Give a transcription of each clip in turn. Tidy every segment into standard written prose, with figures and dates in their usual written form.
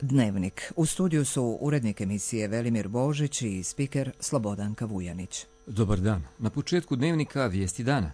Dnevnik. U studiju su urednik emisije Velimir Božić i spiker Slobodanka Vujanić. Dobar dan. Na početku Dnevnika vijesti dana.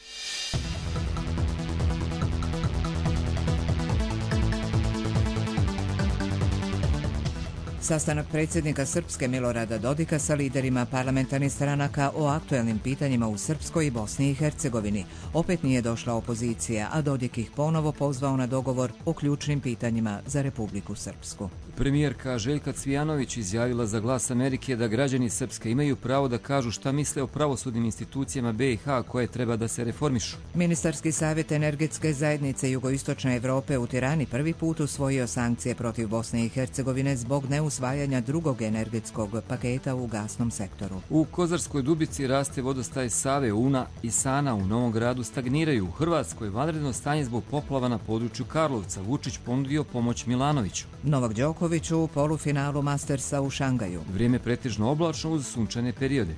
Sastanak predsjednika Srpske Milorada Dodika sa liderima parlamentarnih stranaka o aktuelnim pitanjima u Srpskoj i Bosni i Hercegovini. Opet nije došla opozicija, a Dodik ih ponovo pozvao na dogovor o ključnim pitanjima za Republiku Srpsku. Premijerka Željka Cvijanović izjavila za Glas Amerike da građani Srpske imaju pravo da kažu šta misle o pravosudnim institucijama BiH koje treba da se reformišu. Ministarski savjet energetske zajednice Jugoistočne Evrope u Tirani prvi put usvojio sankcije protiv Bosne i Hercegovine zbog neusvajanja drugog energetskog paketa u gasnom sektoru. U Kozarskoj Dubici raste vodostaj Save, Una i Sana, u Novom Gradu stagniraju. U Hrvatskoj vanredno stanje zbog poplava na području Karlovca. Vučić ponudio pomoć Milanoviću. Novak Đoković u polufinalu Mastersa u Šangaju. Vrijeme pretežno oblačno uz sunčane periode.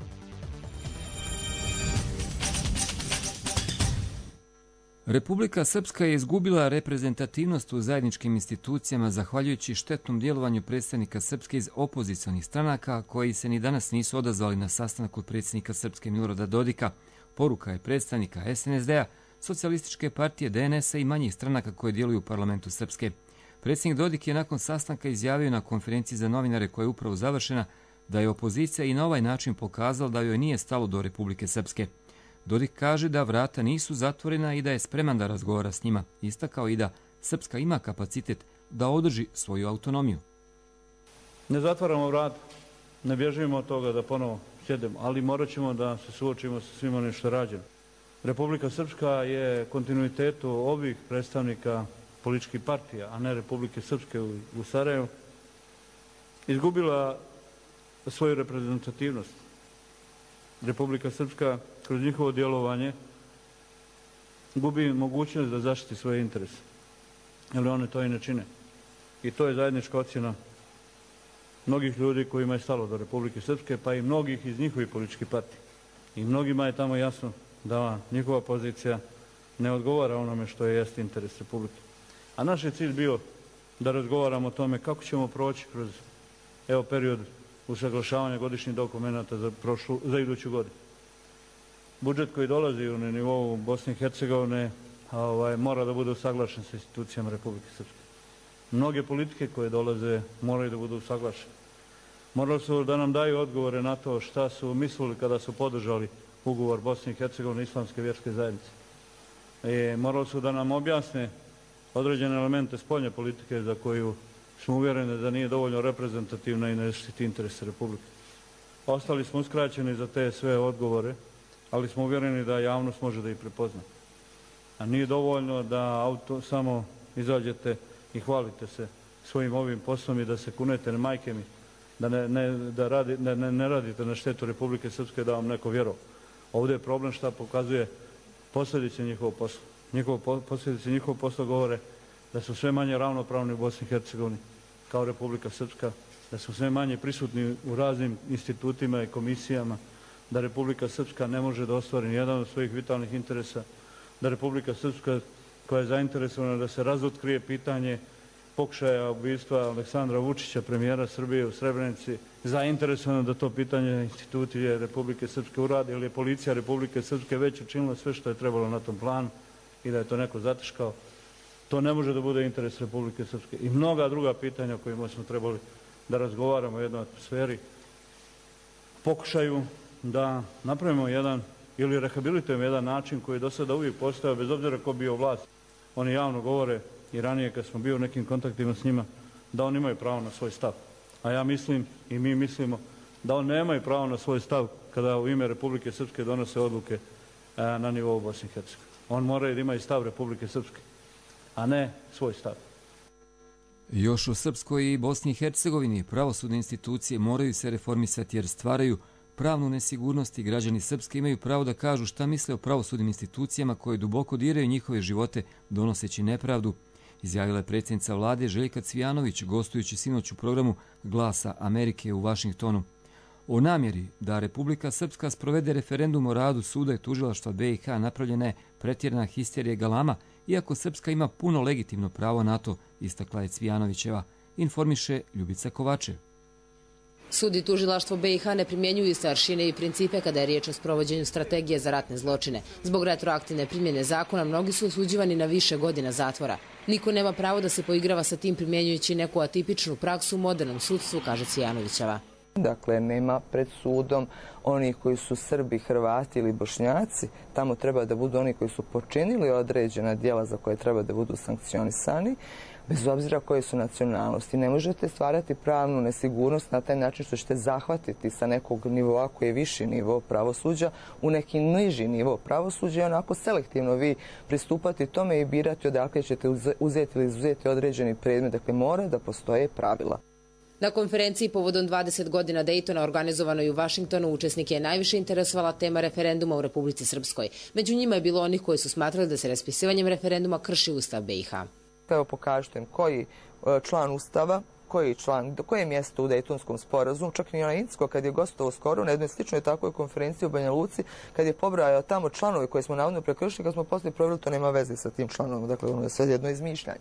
Republika Srpska je izgubila reprezentativnost u zajedničkim institucijama zahvaljujući štetnom djelovanju predstavnika Srpske iz opozicionih stranaka koji se ni danas nisu odazvali na sastanak kod predsjednika Srpske Milorada Dodika. Poruka je predstavnika SNSD-a, Socijalističke partije, DNS-a i manjih stranaka koje djeluju u parlamentu Srpske. Predsjednik Dodik je nakon sastanka izjavio na konferenciji za novinare koja je upravo završena da je opozicija i na ovaj način pokazala da joj nije stalo do Republike Srpske. Dodik kaže da vrata nisu zatvorena i da je spreman da razgovara s njima. Istakao i da Srpska ima kapacitet da održi svoju autonomiju. Ne zatvaramo vrat, ne bježimo od toga da ponovo sjedemo, ali morat ćemo da se suočimo sa svim onim što je rađeno. Republika Srpska je kontinuitetu ovih predstavnika političkih partija, a ne Republike Srpske u Sarajevu, izgubila svoju reprezentativnost. Republika Srpska kroz njihovo djelovanje gubi mogućnost da zaštiti svoje interese, jer one to i ne čine. I to je zajednička ocjena mnogih ljudi kojima je stalo do Republike Srpske, pa i mnogih iz njihovih političkih partija. I mnogima je tamo jasno da njihova pozicija ne odgovara onome što je jest interes Republike. A naš je cilj bio da razgovaramo o tome kako ćemo proći kroz period usaglašavanja godišnjih dokumenta za iduću godinu. Budžet koji dolazi na nivou Bosne i Hercegovine mora da bude usaglašen sa institucijama Republike Srpske. Mnoge politike koje dolaze moraju da budu usaglašene. Morali su da nam daju odgovore na to šta su mislili kada su podržali ugovor Bosne i Hercegovine Islamske vjerske zajednice. Morali su da nam objasne određene elemente spoljne politike za koju smo uvjereni da nije dovoljno reprezentativna i ne štiti interese Republike. Ostali smo uskraćeni za te sve odgovore, ali smo uvjereni da javnost može da ih prepozna. A nije dovoljno da samo izađete i hvalite se svojim ovim poslom i da se kunete na majke mi, da ne radite na štetu Republike Srpske, da vam neko vjeruje. Ovdje je problem šta pokazuje posljedice njihovog posla. Posljedice njihovog posla govore da su sve manje ravnopravni u Bosni i Hercegovini kao Republika Srpska, da su sve manje prisutni u raznim institutima i komisijama, da Republika Srpska ne može da ostvari nijedan od svojih vitalnih interesa, da Republika Srpska koja je zainteresovana da se razotkrije pitanje pokušaja ubistva Aleksandra Vučića, premijera Srbije u Srebrenici, zainteresovana da to pitanje institucije Republike Srpske uradi, jer je policija Republike Srpske već učinila sve što je trebalo na tom planu i da je to neko zataškao. To ne može da bude interes Republike Srpske. I mnoga druga pitanja o kojima smo trebali da razgovaramo u jednoj atmosferi, pokušaju da napravimo jedan ili rehabilitujemo jedan način koji je do sada uvijek postojao, bez obzira ko bio vlast. Oni javno govore i ranije kad smo bili u nekim kontaktima s njima, da oni imaju pravo na svoj stav. A ja mislim i mi mislimo da oni nemaju pravo na svoj stav kada u ime Republike Srpske donose odluke na nivou Bosne i Hercegovine. On moraju da imaju stav Republike Srpske, a ne svoj stav. Još u Srpskoj i Bosni i Hercegovini pravosudne institucije moraju se reformisati jer stvaraju pravnu nesigurnost i građani Srpske imaju pravo da kažu šta misle o pravosudnim institucijama koje duboko diraju njihove živote donoseći nepravdu, izjavila je predsjednica vlade Željka Cvijanović gostujući sinoć u programu Glasa Amerike u Vašingtonu. O namjeri da Republika Srpska sprovede referendum o radu suda i tužilaštva BiH napravljena je pretjerana histerija i galama, iako Srpska ima puno legitimno pravo na to, istakla je Cvijanovićeva. informiše Ljubica Kovačev. Sud i tužilaštvo BiH ne primjenjuju iste aršine i principe kada je riječ o sprovođenju strategije za ratne zločine. Zbog retroaktivne primjene zakona mnogi su osuđivani na više godina zatvora. Niko nema pravo da se poigrava sa tim primjenjujući neku atipičnu praksu u modernom sudstvu, kaže Cvijanovićeva. Dakle, nema pred sudom onih koji su Srbi, Hrvati ili Bošnjaci. Tamo treba da budu oni koji su počinili određena djela za koje treba da budu sankcionisani, bez obzira koje su nacionalnosti. Ne možete stvarati pravnu nesigurnost na taj način što ćete zahvatiti sa nekog nivoa koji je viši nivo pravosuđa u neki niži nivo pravosuđa i onako selektivno vi pristupati tome i birati odakle ćete uzeti ili izuzeti određeni predmet. Dakle, mora da postoje pravila. Na konferenciji povodom 20 godina Daytona organizovanoj u Vašingtonu učesnike je najviše interesovala tema referenduma u Republici Srpskoj. Među njima je bilo onih koji su smatrali da se raspisivanjem referenduma krši Ustav BiH. Evo pokažite koji član Ustava, koje mjesto u Dejtonskom sporazumu, čak i onaj Incko kad je gostovao skoro na jednoj sličnoj takvoj konferenciji u Banja Luci, kad je pobrajao tamo članove koje smo navodno prekršili, kad smo poslije provjerili, to nema veze sa tim članom, dakle ono je sve jedno izmišljanje.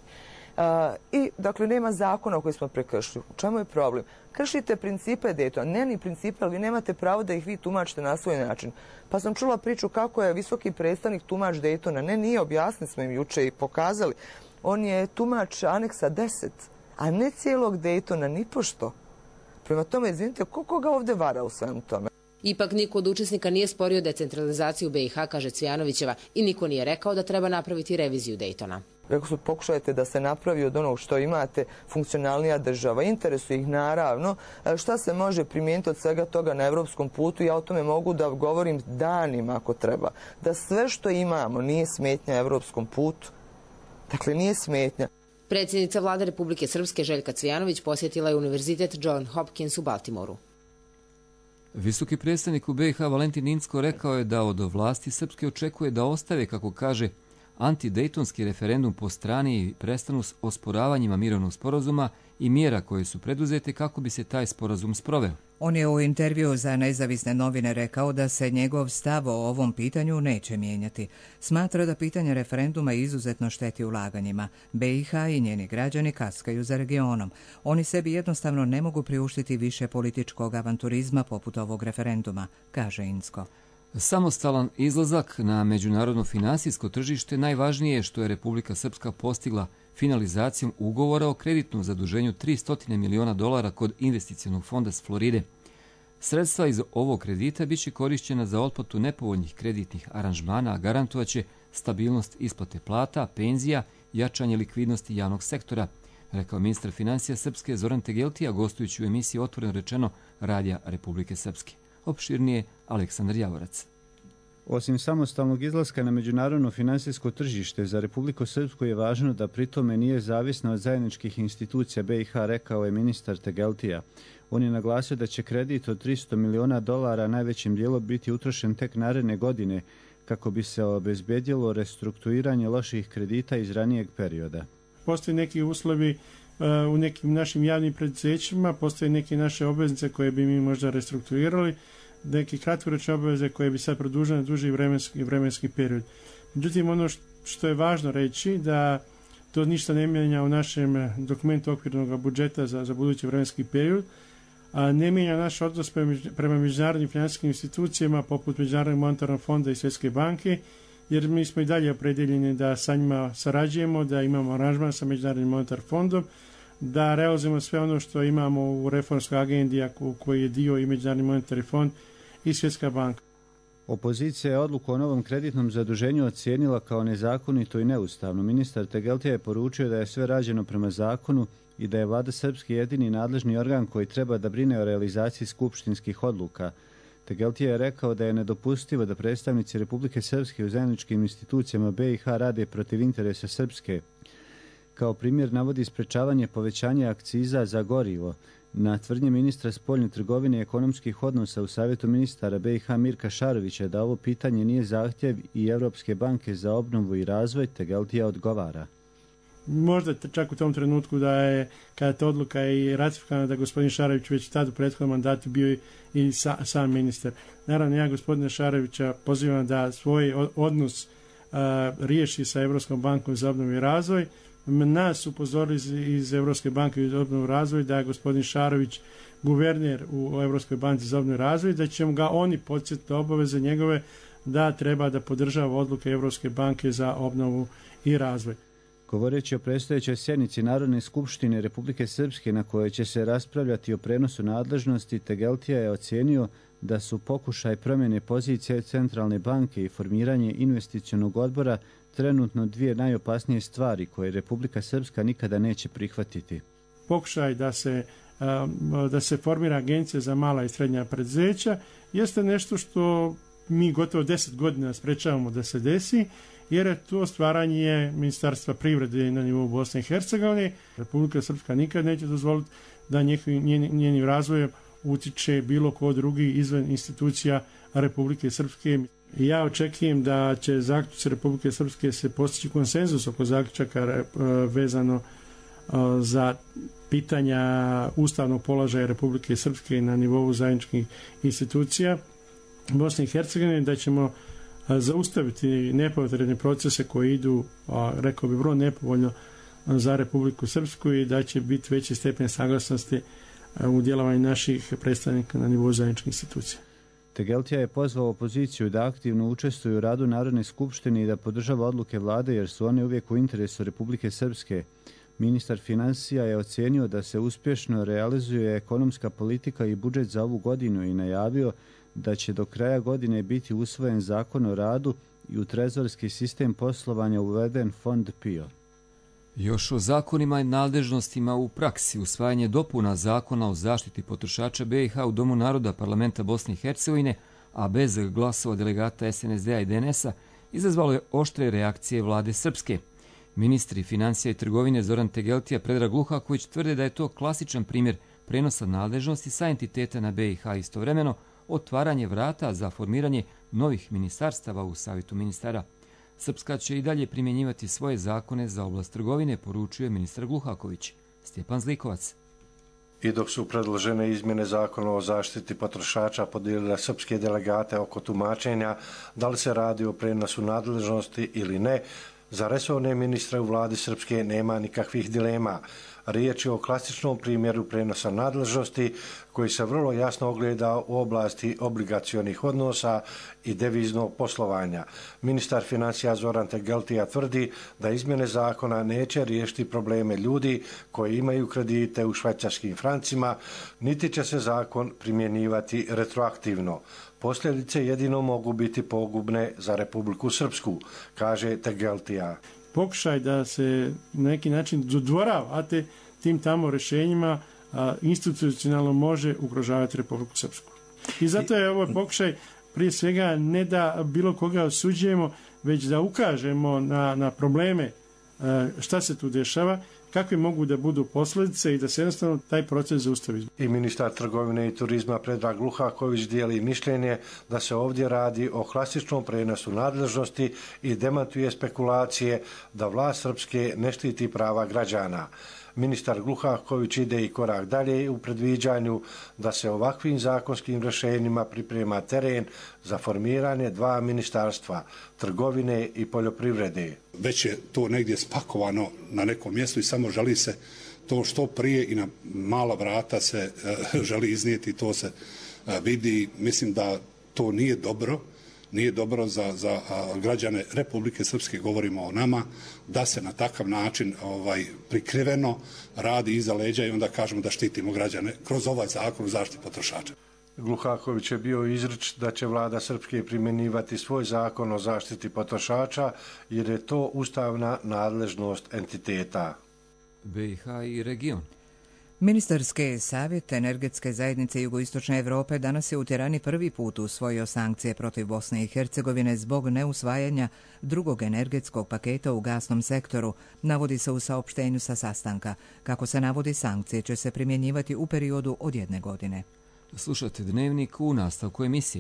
I, dakle, nema zakona koji smo prekršili. U čemu je problem? Kršite principe Daytona, ne ni principe, ali vi nemate pravo da ih vi tumačite na svoj način. Pa sam čula priču kako je visoki predstavnik tumač Daytona. Ne, nije, objasnili smo im juče i pokazali. On je tumač aneksa 10, a ne cijelog Daytona, ni pošto. Prema tome, izvinite, koga ga ovdje vara u svemu tome? Ipak niko od učesnika nije sporio decentralizaciju BiH, kaže Cvijanovićeva, i niko nije rekao da treba napraviti reviziju Daytona. Rekao su, pokušajte da se napravi od onog što imate funkcionalnija država. Interesuje ih naravno šta se može primijeniti od svega toga na evropskom putu. Ja o tome mogu da govorim danima ako treba. Da sve što imamo nije smetnja evropskom putu. Dakle, nije smetnja. Predsjednica vlade Republike Srpske Željka Cvijanović posjetila je Univerzitet John Hopkins u Baltimoru. Visoki predstavnik u BiH Valentin Incko rekao je da od vlasti Srpske očekuje da ostave, kako kaže, antidejtonski referendum po strani i prestanu s osporavanjima mirovnog sporazuma i mjera koje su preduzete kako bi se taj sporazum sproveo. On je u intervju za nezavisne novine rekao da se njegov stav o ovom pitanju neće mijenjati. Smatra da pitanje referenduma izuzetno šteti ulaganjima. BiH i njeni građani kaskaju za regionom. Oni sebi jednostavno ne mogu priuštiti više političkog avanturizma poput ovog referenduma, kaže Incko. Samostalan izlazak na međunarodno finansijsko tržište najvažnije je što je Republika Srpska postigla finalizacijom ugovora o kreditnom zaduženju $300 miliona kod investicionog fonda s Floride. Sredstva iz ovog kredita biće korišćena za otplatu nepovoljnih kreditnih aranžmana, a garantovaće stabilnost isplate plata, penzija, jačanje likvidnosti javnog sektora, rekao ministar financija Srpske Zoran Tegeltija gostujući u emisiji Otvoreno rečeno Radija Republike Srpske. Opširnije Aleksandar Javorac. Osim samostalnog izlaska na međunarodno finansijsko tržište, za Republiku Srpsku je važno da pritome nije zavisna od zajedničkih institucija BiH, rekao je ministar Tegeltija. On je naglasio da će kredit od $300 miliona najvećim dijelom biti utrošen tek naredne godine kako bi se obezbedilo restrukturiranje loših kredita iz ranijeg perioda. Postoje neki uslovi u nekim našim javnim preduzećima, postoje neke naše obveznice koje bi mi možda restrukturirali, neke kratkoročne obveze koje bi sad produžile na duži vremenski period. Međutim, ono što je važno reći da to ništa ne mijenja u našem dokumentu okvirnog budžeta za budući vremenski period, a ne mijenja naš odnos prema međunarodnim financijskim institucijama poput Međunarodnog monetarnog fonda i Svjetske banke, jer mi smo i dalje opredeljeni da sa njima sarađujemo, da imamo aranžman sa Međunarodnim monetarnim fondom, da realizujemo sve ono što imamo u reformskoj agendi koji je dio i Međunarodni monetarni fond i Svjetska banka. Opozicija je odluku o novom kreditnom zaduženju ocijenila kao nezakonito i neustavno. Ministar Tegeltija je poručio da je sve rađeno prema zakonu i da je vlada Srpske jedini nadležni organ koji treba da brine o realizaciji skupštinskih odluka. Tegeltija je rekao da je nedopustivo da predstavnici Republike Srpske u zajedničkim institucijama BiH rade protiv interesa Srpske. Kao primjer navodi sprečavanje povećanja akciza za gorivo. Na tvrdnje ministra spoljne trgovine i ekonomskih odnosa u Savjetu ministara BiH Mirka Šarovića da ovo pitanje nije zahtjev i Evropske banke za obnovu i razvoj, Tegeltija odgovara. Možda čak u tom trenutku da je, kada ta odluka je ratifikovana, da gospodin Šarović već tad u prethodnom mandatu bio i sam ministar. Naravno, ja gospodina Šarovića pozivam da svoj odnos riješi sa Evropskom bankom za obnovu i razvoj, nas upozorili iz Europske banke za obnovu i razvoj da je gospodin Šarović guverner u Europskoj banci za obnovu i razvoj, da će ga oni podsjetiti obaveze njegove da treba da podržava odluke Europske banke za obnovu i razvoj. Govoreći o predstojećoj sjednici Narodne skupštine Republike Srpske na kojoj će se raspravljati o prenosu nadležnosti, Tegeltija je ocijenio da su pokušaj promjene pozicije Centralne banke i formiranje investicionog odbora trenutno dvije najopasnije stvari koje Republika Srpska nikada neće prihvatiti. Pokušaj da se formira agencija za mala i srednja preduzeća jeste nešto što mi gotovo 10 godina sprečavamo da se desi, jer je to stvaranje Ministarstva privrede na nivou Bosne i Hercegovine. Republika Srpska nikad neće dozvoliti da njenim razvojem utiče bilo ko drugi izvan institucija Republike Srpske. I ja očekujem da će zaključci Republike Srpske se postići konsenzus oko zaključaka vezano za pitanja ustavnog položaja Republike Srpske na nivou zajedničkih institucija Bosne i Hercegovine, da ćemo zaustaviti nepotrebne procese koji idu, rekao bi, vrlo nepovoljno za Republiku Srpsku i da će biti veći stepen saglasnosti u djelovanju naših predstavnika na nivou zajedničkih institucija. Tegeltija je pozvao opoziciju da aktivno učestvuju u radu Narodne skupštine i da podržava odluke vlade jer su one uvijek u interesu Republike Srpske. Ministar financija je ocijenio da se uspješno realizuje ekonomska politika i budžet za ovu godinu i najavio da će do kraja godine biti usvojen zakon o radu i u trezorski sistem poslovanja uveden fond PIO. Još o zakonima i nadležnostima u praksi. Usvajanje dopuna zakona o zaštiti potrošača BiH u Domu naroda Parlamenta Bosne i Hercegovine, a bez glasova delegata SNSD-a i DNS-a, izazvalo je oštre reakcije vlade Srpske. Ministri financija i trgovine Zoran Tegeltija i Predrag Luhaković tvrde da je to klasičan primjer prenosa nadležnosti sa entiteta na BiH, istovremeno otvaranje vrata za formiranje novih ministarstava u Savjetu ministara. Srpska će i dalje primjenjivati svoje zakone za oblast trgovine, poručuje ministar Gluhaković. Stjepan Zlikovac. I dok su predložene izmjene zakona o zaštiti potrošača podijelile srpske delegate oko tumačenja da li se radi o prenosu nadležnosti ili ne, za resorne ministre u vladi Srpske nema nikakvih dilema. Riječ je o klasičnom primjeru prenosa nadležnosti koji se vrlo jasno ogleda u oblasti obligacionih odnosa i deviznog poslovanja. Ministar financija Zoran Tegeltija tvrdi da izmjene zakona neće riješiti probleme ljudi koji imaju kredite u švajcarskim francima, niti će se zakon primjenjivati retroaktivno. Posljedice jedino mogu biti pogubne za Republiku Srpsku, kaže Tegeltija. Pokušaj da se na neki način dodvoravate tim tamo rješenjima institucionalno može ugrožavati Republiku Srpsku. I zato je ovo pokušaj prije svega ne da bilo koga osuđujemo, već da ukažemo na probleme šta se tu dešava, kakve mogu da budu posljedice i da se jednostavno taj proces zaustavi. I ministar trgovine i turizma Predrag Luhaković dijeli mišljenje da se ovdje radi o klasičnom prenosu nadležnosti i demantuje spekulacije da vlast Srpske ne štiti prava građana. Ministar Gluhaković ide i korak dalje u predviđanju da se ovakvim zakonskim rješenjima priprema teren za formiranje dva ministarstva, trgovine i poljoprivrede. Već je to negdje spakovano na nekom mjestu i samo želi se to što prije i na mala vrata se želi iznijeti, to se vidi. Mislim da to nije dobro. Nije dobro za građane Republike Srpske, govorimo o nama, da se na takav način prikriveno radi iza leđa i onda kažemo da štitimo građane kroz ovaj zakon o zaštiti potrošača. Gluhaković je bio izrič da će vlada Srpske primjenjivati svoj zakon o zaštiti potrošača jer je to ustavna nadležnost entiteta. BiH i region. Ministarski savjet energetske zajednice Jugoistočne Evrope danas je u Tirani prvi put usvojio sankcije protiv Bosne i Hercegovine zbog neusvajanja drugog energetskog paketa u gasnom sektoru, navodi se u saopštenju sa sastanka. Kako se navodi, sankcije će se primjenjivati u periodu od 1 godine. Slušate Dnevnik u nastavku emisije.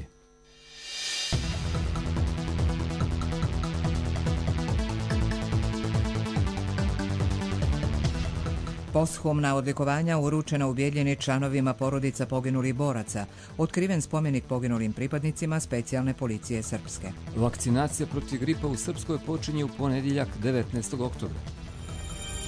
Posthumna odlikovanja uručena u Bijeljini članovima porodica poginulih boraca, otkriven spomenik poginulim pripadnicima specijalne policije Srpske. Vakcinacija protiv gripa u Srpskoj počinje u ponedjeljak 19. oktobra.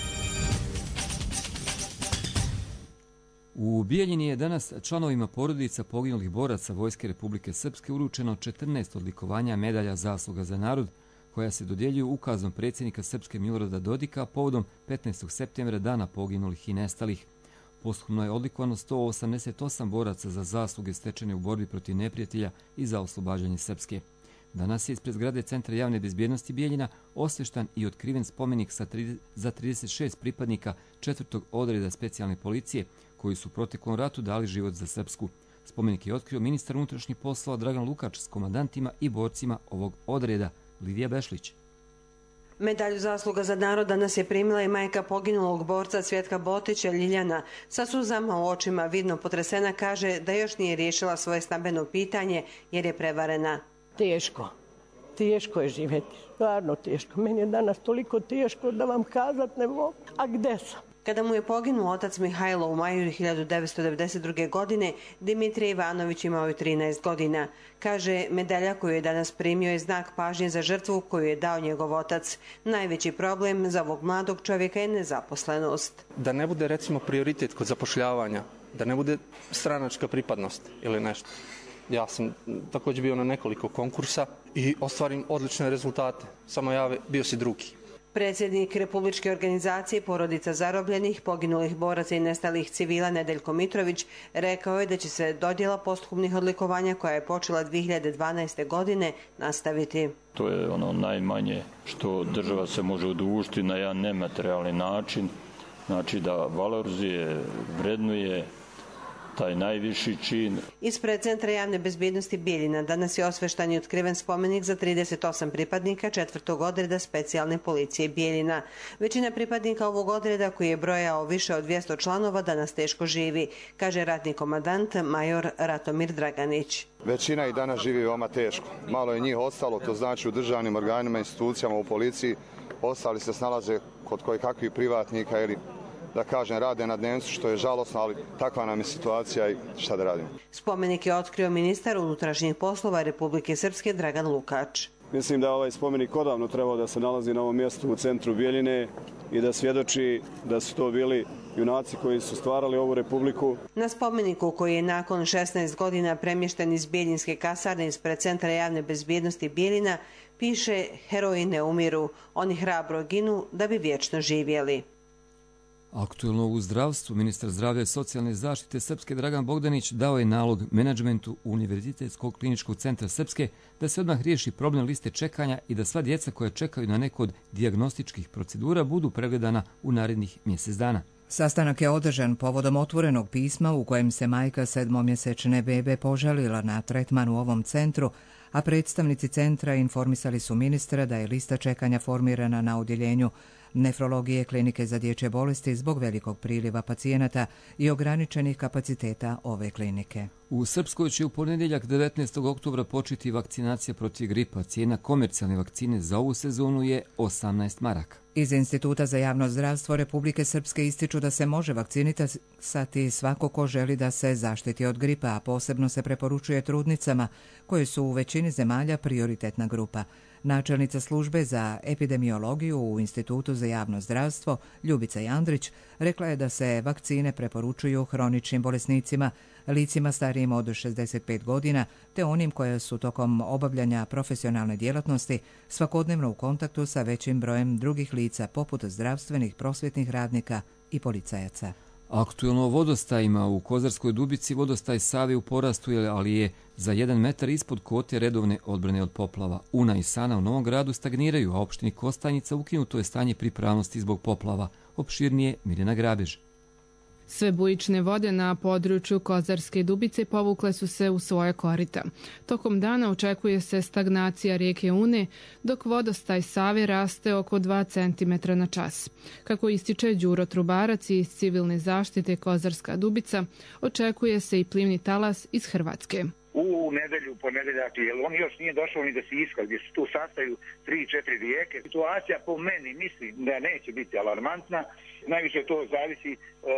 U Bijeljini je danas članovima porodica poginulih boraca Vojske Republike Srpske uručeno 14 odlikovanja medalja zasluga za narod, koja se dodjeljuju ukazom predsjednika Srpske Milorada Dodika povodom 15. septembra, dana poginulih i nestalih. Posthumno je odlikovano 188 boraca za zasluge stečene u borbi protiv neprijatelja i za oslobađanje Srpske. Danas je ispred zgrade Centra javne bezbjednosti Bijeljina osvještan i otkriven spomenik za 36 pripadnika 4. odreda specijalne policije koji su u proteklom ratu dali život za Srpsku. Spomenik je otkrio ministar unutrašnjih poslova Dragan Lukač s komandantima i borcima ovog odreda, Lidija Bešlić. Medalju zasluga za narod danas je primila i majka poginulog borca Cvjetka Botića, Ljiljana. Sa suzama u očima, vidno potresena, kaže da još nije riješila svoje stambeno pitanje jer je prevarena. Teško je živjeti, stvarno teško. Meni je danas toliko teško da vam kazat ne mogu. A gde sam? Kada mu je poginuo otac Mihajlo u maju 1992. godine, Dimitrij Ivanović imao je 13 godina. Kaže, medalja koju je danas primio je znak pažnje za žrtvu koju je dao njegov otac. Najveći problem za ovog mladog čovjeka je nezaposlenost. Da ne bude recimo prioritet kod zapošljavanja, da ne bude stranačka pripadnost ili nešto. Ja sam također bio na nekoliko konkursa i ostvarim odlične rezultate. Samo bio si drugi. Predsjednik Republičke organizacije porodica zarobljenih, poginulih boraca i nestalih civila Nedeljko Mitrović rekao je da će se dodjela posthumnih odlikovanja koja je počela 2012. godine nastaviti. To je ono najmanje što država se može odužiti na jedan nematerijalni način, znači da valorizuje, vrednuje taj najviši čin. Ispred Centra javne bezbjednosti Bijeljina danas je osveštan i otkriven spomenik za 38 pripadnika 4. odreda specijalne policije Bijeljina. Većina pripadnika ovog odreda, koji je brojao više od 200 članova, danas teško živi, kaže ratni komandant major Ratomir Draganić. Većina i danas živi veoma teško. Malo je njih ostalo, to znači u državnim organima, institucijama, u policiji. Ostali se snalaze kod kojekakvih privatnika ili da kažem, rade na dnevnicu, što je žalosno, ali takva nam je situacija i šta da radimo. Spomenik je otkrio ministar unutrašnjih poslova Republike Srpske Dragan Lukač. Mislim da ovaj spomenik odavno trebao da se nalazi na ovom mjestu u centru Bijeljine i da svjedoči da su to bili junaci koji su stvarali ovu republiku. Na spomeniku, koji je nakon 16 godina premješten iz Bijeljinske kasarne ispred Centra javne bezbjednosti Bijeljina, piše: heroji ne umiru, oni hrabro ginu da bi vječno živjeli. Aktuelno u zdravstvu, ministar zdravlja i socijalne zaštite Srpske Dragan Bogdanić dao je nalog menadžmentu Univerzitetskog kliničkog centra Srpske da se odmah riješi problem liste čekanja i da sva djeca koja čekaju na neko od dijagnostičkih procedura budu pregledana u narednih mjesec dana. Sastanak je održan povodom otvorenog pisma u kojem se majka 7-mjesečne bebe požalila na tretman u ovom centru, a predstavnici centra informisali su ministra da je lista čekanja formirana na odjeljenju nefrologije klinike za dječje bolesti zbog velikog priliva pacijenata i ograničenih kapaciteta ove klinike. U Srpskoj će u ponedjeljak 19. oktobra početi vakcinacija protiv gripa. Cijena komercijalne vakcine za ovu sezonu je 18 maraka. Iz Instituta za javno zdravstvo Republike Srpske ističu da se može vakcinisati svako ko želi da se zaštiti od gripa, a posebno se preporučuje trudnicama, koje su u većini zemalja prioritetna grupa. Načelnica službe za epidemiologiju u Institutu za javno zdravstvo, Ljubica Jandrić, rekla je da se vakcine preporučuju hroničnim bolesnicima, licima starijim od 65 godina, te onim koje su tokom obavljanja profesionalne djelatnosti svakodnevno u kontaktu sa većim brojem drugih lica, poput zdravstvenih, prosvjetnih radnika i policajaca. Aktuelno o vodostajima. U Kozarskoj Dubici vodostaj Save u porastu, ali je za 1 metar ispod kote redovne odbrane od poplava. Una i Sana u Novom Gradu stagniraju, a opštini Kostajnica ukinuto je stanje pripravnosti zbog poplava. Opširnije Mirjana Grabež. Sve bujične vode na području Kozarske Dubice povukle su se u svoje korita. Tokom dana očekuje se stagnacija rijeke Une, dok vodostaj Save raste oko 2 cm na čas. Kako ističe Đuro Trubarac iz civilne zaštite Kozarska Dubica, očekuje se i plivni talas iz Hrvatske. U tu nedelju, ponedeljak, jer on još nije došao ni do Siska, gdje se tu sastaju 3-4 rijeke. Situacija po meni mislim da neće biti alarmantna. Najviše to zavisi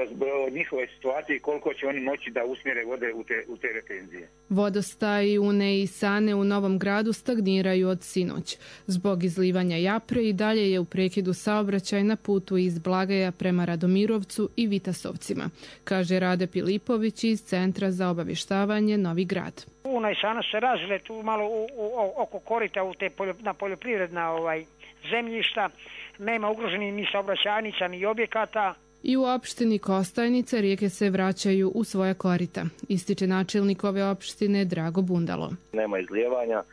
od njihove situacije i koliko će oni moći da usmjere vode u te retenzije. Vodostaji Une i Sane u Novom Gradu stagniraju od sinoć. Zbog izlivanja Japre i dalje je u prekidu saobraćaj na putu iz Blagaja prema Radomirovcu i Vitasovcima, kaže Rade Pilipović iz Centra za obavještavanje Novi Grad. Una i Sana se razile tu malo oko korita na poljoprivredna zemljišta, nema ugroženih ni saobraćajnica ni objekata. I u opštini Kostajnica rijeke se vraćaju u svoja korita, ističe načelnik ove opštine Drago Bundalo. Nema izlijevanja,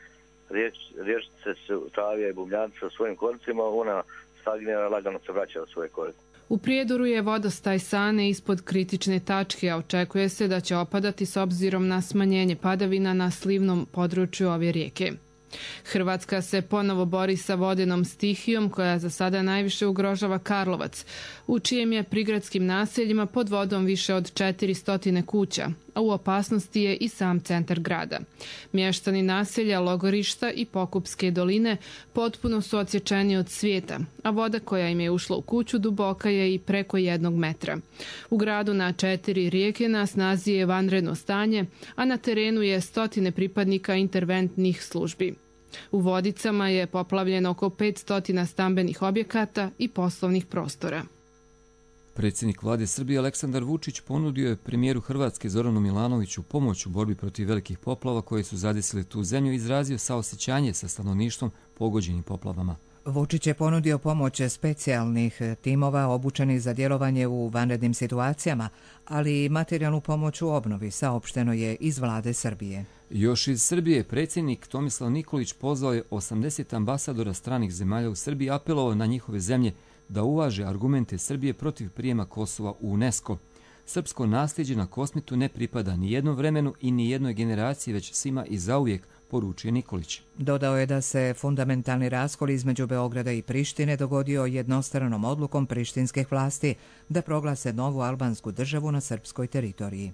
riječice su Tavija i Bubljanice sa svojim koricima, ona stagnira, lagano se vraća u svoje korite. U Prijedoru je vodostaj Sane ispod kritične tačke, a očekuje se da će opadati s obzirom na smanjenje padavina na slivnom području ove rijeke. Hrvatska se ponovo bori sa vodenom stihijom koja za sada najviše ugrožava Karlovac, u čijem je prigradskim naseljima pod vodom više od 400 kuća, a u opasnosti je i sam centar grada. Mještani naselja Logorišta i Pokupske doline potpuno su odsječeni od svijeta, a voda koja im je ušla u kuću duboka je i preko 1 metra. U gradu na 4 rijeke na snazi je vanredno stanje, a na terenu je 100 pripadnika interventnih službi. U Vodicama je poplavljeno oko 500 stambenih objekata i poslovnih prostora. Predsjednik vlade Srbije Aleksandar Vučić ponudio je premijeru Hrvatske Zoranu Milanoviću pomoć u borbi protiv velikih poplava koje su zadesile tu zemlju i izrazio saosećanje sa stanovništvom pogođenim poplavama. Vučić je ponudio pomoć specijalnih timova obučenih za djelovanje u vanrednim situacijama, ali i materijalnu pomoć u obnovi, saopšteno je iz vlade Srbije. Još iz Srbije predsjednik Tomislav Nikolić pozvao je 80 ambasadora stranih zemalja u Srbiji i apelovao na njihove zemlje da uvaže argumente Srbije protiv prijema Kosova u UNESCO. Srpsko nasljeđe na Kosmitu ne pripada ni jednom vremenu i ni jednoj generaciji, već svima i zauvijek, poručuje Nikolić. Dodao je da se fundamentalni raskol između Beograda i Prištine dogodio jednostranom odlukom prištinskih vlasti da proglase novu albansku državu na srpskoj teritoriji.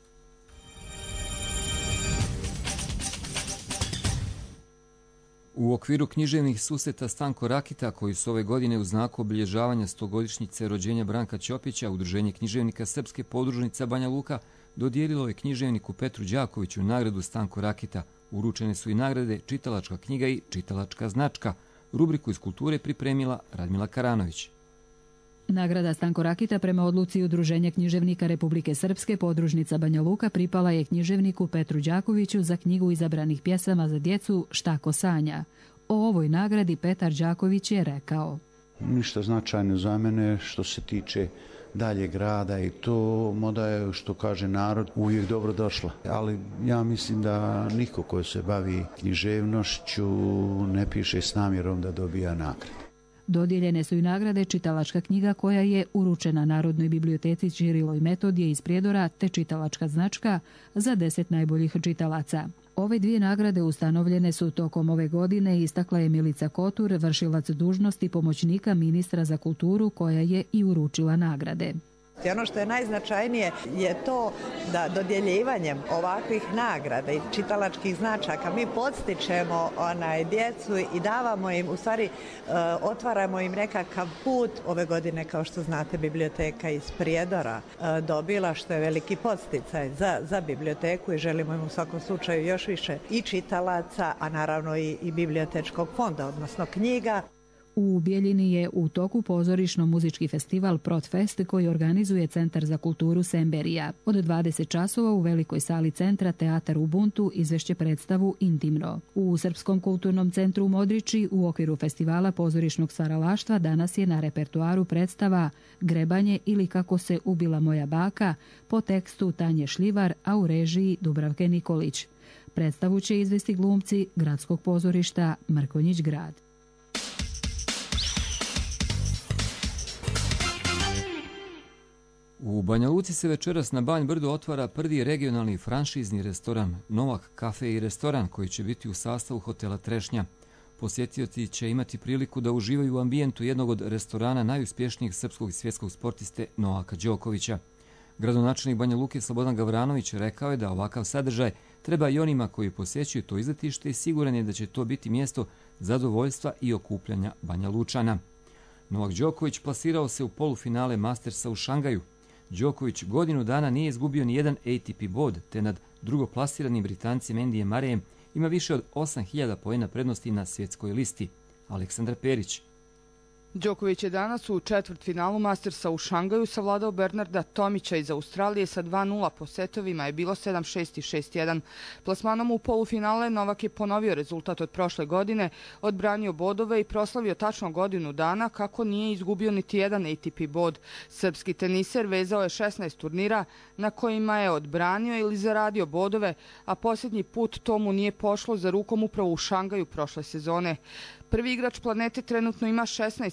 U okviru književnih susreta Stanko Rakita, koji su ove godine u znaku obilježavanja 100-godišnjice rođenja Branka Ćopića, Udruženje književnika Srpske podružnica Banja Luka dodijelilo je književniku Petru Đakoviću nagradu Stanko Rakita. Uručene su i nagrade Čitalačka knjiga i Čitalačka značka. Rubriku iz kulture pripremila Radmila Karanović. Nagrada Stanko Rakita prema odluci Udruženja književnika Republike Srpske podružnica Banja Luka pripala je književniku Petru Đakoviću za knjigu izabranih pjesama za djecu Štako sanja. O ovoj nagradi Petar Đaković je rekao: Ništa značajno za mene što se tiče daljeg rada i to moda je, što kaže narod, uvijek dobro došla. Ali ja mislim da niko ko se bavi književnošću ne piše s namjerom da dobija nagradu. Dodijeljene su i nagrade Čitalačka knjiga koja je uručena Narodnoj biblioteci Ćirilo i Metodije iz Prijedora te Čitalačka značka za 10 najboljih čitalaca. Ove dvije nagrade ustanovljene su tokom ove godine, istakla je Milica Kotur, vršilac dužnosti pomoćnika ministra za kulturu koja je i uručila nagrade. Ono što je najznačajnije je to da dodjeljivanjem ovakvih nagrada i čitalačkih značaka mi podstičemo djecu i davamo im, u stvari otvaramo im nekakav put. Ove godine, kao što znate, biblioteka iz Prijedora dobila, što je veliki podsticaj za biblioteku i želimo im u svakom slučaju još više i čitalaca, a naravno i bibliotečkog fonda, odnosno knjiga. U Bijeljini je u toku pozorišno-muzički festival Protfest koji organizuje Centar za kulturu Semberija. Od 20 časova u velikoj sali centra Teatar Ubuntu izvešće predstavu Intimno. U Srpskom kulturnom centru u Modriči u okviru festivala pozorišnog stvaralaštva danas je na repertoaru predstava Grebanje ili Kako se ubila moja baka po tekstu Tanje Šljivar, a u režiji Dubravke Nikolić. Predstavu će izvesti glumci Gradskog pozorišta Mrkonjić grad. U Banja Luci se večeras na Banj Brdu otvara prvi regionalni franšizni restoran Novak kafe i restoran koji će biti u sastavu hotela Trešnja. Posjetioci će imati priliku da uživaju u ambijentu jednog od restorana najuspješnijeg srpskog i svjetskog sportiste Novaka Đokovića. Gradonačelnik Banja Luke Slobodan Gavranović rekao je da ovakav sadržaj treba i onima koji posjećuju to izletište i siguran je da će to biti mjesto zadovoljstva i okupljanja Banja Lučana. Novak Đoković plasirao se u polufinale Mastersa u Šangaju. Đoković godinu dana nije izgubio ni jedan ATP bod, te nad drugoplasiranim Britancem Andyjem Murrayem ima više od 8000 poena prednosti na svjetskoj listi. Aleksandar Perić. Đoković je danas u četvrtfinalu Mastersa u Šangaju savladao Bernarda Tomića iz Australije sa 2-0 po setovima, je bilo 7-6 i 6-1. Plasmanom u polufinale Novak je ponovio rezultat od prošle godine, odbranio bodove i proslavio tačno godinu dana kako nije izgubio niti jedan ATP bod. Srpski teniser vezao je 16 turnira na kojima je odbranio ili zaradio bodove, a posljednji put to mu nije pošlo za rukom upravo u Šangaju prošle sezone. Prvi igrač planete trenutno ima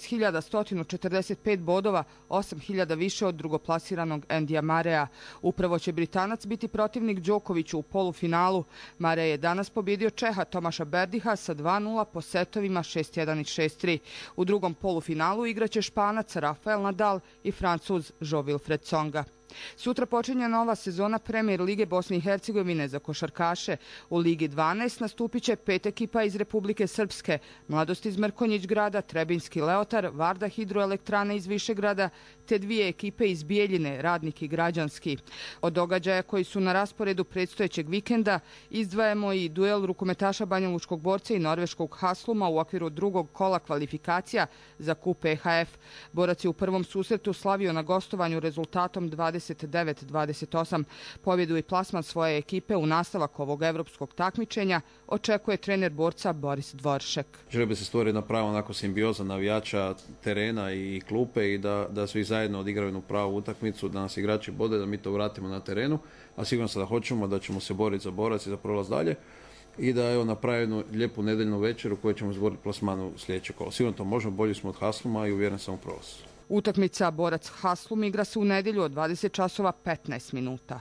16.145 bodova, 8.000 više od drugoplasiranog Andyja Murraya. Upravo će Britanac biti protivnik Đokoviću u polufinalu. Murray je danas pobjedio Čeha Tomaša Berdiha sa 2-0 po setovima 6-1 i 6-3. U drugom polufinalu igraće Španac Rafael Nadal i Francuz Jo-Wilfried Tsonga. Sutra počinje nova sezona Premier lige Bosne i Hercegovine za košarkaše. U Ligi 12 nastupit će 5 ekipa iz Republike Srpske, Mladost iz Mrkonjić grada, Trebinski Leotar, Varda Hidroelektrane iz Višegrada, te 2 ekipe iz Bijeljine, Radnik i Građanski. Od događaja koji su na rasporedu predstojećeg vikenda izdvajamo i duel rukometaša Banjalučkog Borca i norveškog Hasluma u okviru drugog kola kvalifikacija za kup EHF. Borac je u prvom susretu slavio na gostovanju rezultatom 29-28. Pobjedu i plasman svoje ekipe u nastavak ovog evropskog takmičenja očekuje trener Borca Boris Dvoršek. Želio bi se stvoriti jedna prava onako simbioza navijača, terena i klupe i da svi zajedno odigraju jednu pravu utakmicu, da nas igrači bode, da mi to vratimo na terenu, a sigurno se da hoćemo, da ćemo se boriti za Borac i za prolaz dalje i da evo napravi jednu lijepu nedeljnu večer u kojoj ćemo izboriti plasmanu sljedeće kolo. Sigurno to možemo, bolji smo od Hasluma i uvjeren sam u prolaz. Utakmica Borac Haslum igra se u nedjelju od 20 časova 15 minuta.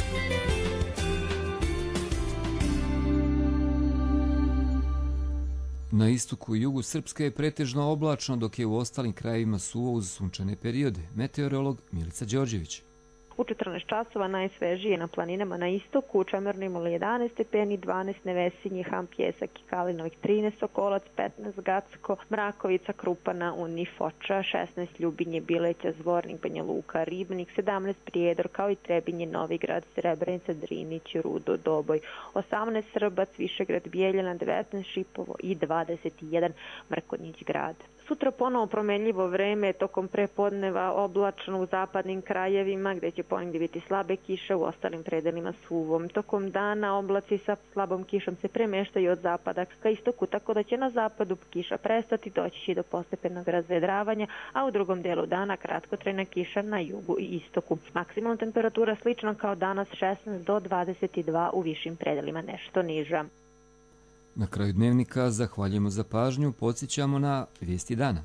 Na istoku i jugu Srpske je pretežno oblačno, dok je u ostalim krajevima suvo uz sunčane periode. Meteorolog Milica Đorđević. U 14 časova najsvežije na planinama na istoku, u Čemernu imali 11 stepeni, 12 Nevesinje, Ham, Pjesak i Kalinovih, 13 Sokolac, 15 Gacko, Mrakovica, Krupana, Uni, Foča, 16 Ljubinje, Bileća, Zvornik, Banja Luka, Ribnik, 17 Prijedor, kao i Trebinje, Novigrad, Srebrenica, Drinić, Rudo, Doboj, 18 Srbac, Višegrad, Bijeljana, 19 Šipovo i 21 Mrkonjić grad. Sutra ponovo promenljivo vreme, tokom prepodneva oblačno u zapadnim krajevima gdje će ponegdje biti slabe kiše, u ostalim predelima suvom. Tokom dana oblaci sa slabom kišom se premeštaju od zapada ka istoku, tako da će na zapadu kiša prestati, doći će do postepenog razvedravanja, a u drugom delu dana kratkotrajna kiša na jugu i istoku. Maksimalna temperatura slična kao danas 16 do 22, u višim predelima nešto niža. Na kraju dnevnika zahvaljujemo za pažnju, podsjećamo na vijesti dana.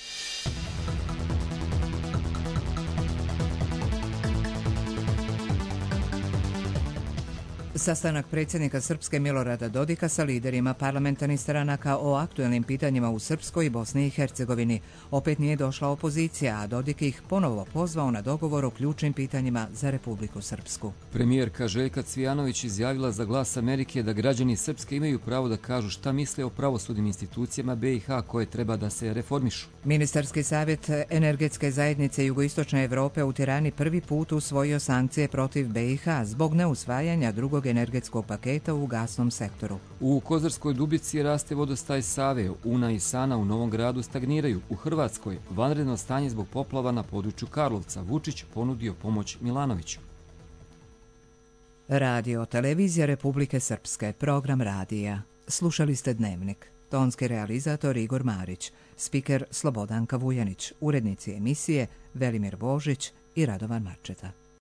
Sastanak predsjednika Srpske Milorada Dodika sa liderima parlamentarnih stranaka o aktuelnim pitanjima u Srpskoj i Bosni i Hercegovini. Opet nije došla opozicija, a Dodik ih ponovo pozvao na dogovor o ključnim pitanjima za Republiku Srpsku. Premijerka Željka Cvijanović izjavila za Glas Amerike da građani Srpske imaju pravo da kažu šta misle o pravosudnim institucijama BiH koje treba da se reformišu. Ministarski savjet Energetske zajednice Jugoistočne Evrope u Tirani prvi put usvojio sankcije protiv BiH zbog neusvajanja drugog energetskog paketa u gasnom sektoru. U Kozarskoj Dubici raste vodostaj Save, Una i Sana u Novom Gradu stagniraju. U Hrvatskoj vanredno stanje zbog poplava na području Karlovca. Vučić ponudio pomoć Milanoviću. Radio Televizija Republike Srpske, program radija. Slušali ste Dnevnik. Tonski realizator Igor Marić, spiker Slobodanka Vujanić, urednici emisije Velimir Božić i Radovan Marčeta.